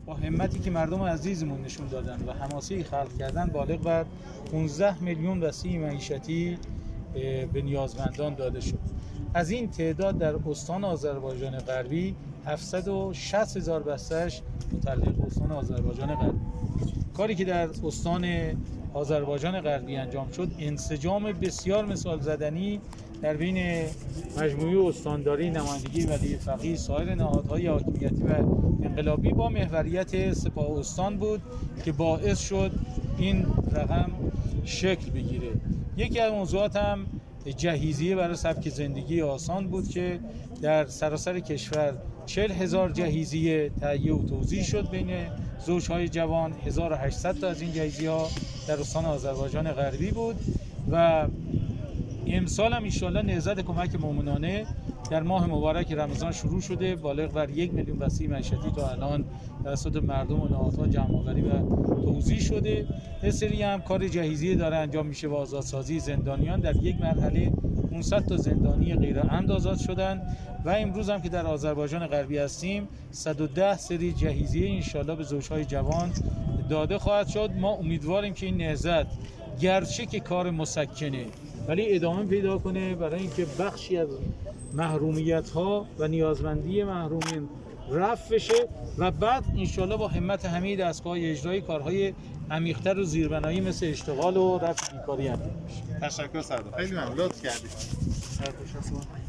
با همتی که مردم عزیزمون نشون دادن و حماسه‌ای خلق کردن بالغ بر 15 میلیون وسیع معیشتی به نیازمندان داده شد. از این تعداد در استان آذربایجان غربی 760,000 بسته‌اش متعلق به استان آذربایجان غربی. کاری که در استان آذربایجان غربی انجام شد انسجام بسیار مثال زدنی در بین مجموعه استانداری، نمایندگی ولی فقیه، سایر نهادهای حاکمیتی و انقلابی با محوریت سپاه استان بود که باعث شد این رقم شکل بگیره. یکی از موضوعات هم جهیزیه برای سبک زندگی آسان بود که در سراسر کشور 40,000 جهیزیه تهیه و توزیع شد بین زوجهای جوان. 1800 تا از این جهیزیه‌ها در استان آذربایجان غربی بود و امسال هم انشالله نهضت کمک مومنانه در ماه مبارک رمضان شروع شده، بالغ بر 1 میلیون وسیع معیشتی تا الان توسط مردم و نهادها جمع‌آوری و توزیع شده. یه سری هم کار جهیزیه داره انجام میشه با آزادسازی زندانیان. در یک مرحله 500 تا زندانی غیر عمد آزاد شدن و امروز هم که در آذربایجان غربی هستیم 110 سری جهیزیه انشالله به زوجهای جوان داده خواهد شد. ما امیدواریم که این نهضت گرچه که کار مسکنه ولی ادامه پیدا کنه برای اینکه بخشی از محرومیت‌ها و نیازمندی محرومین رفع بشه و بعد انشالله با همت همه دستگاه‌های اجرایی کارهای عمیق‌تر و زیربنایی مثل اشتغال و رفع بیکاری انجام بشه. تشکر سردار، خیلی ممنون، لطف کردید.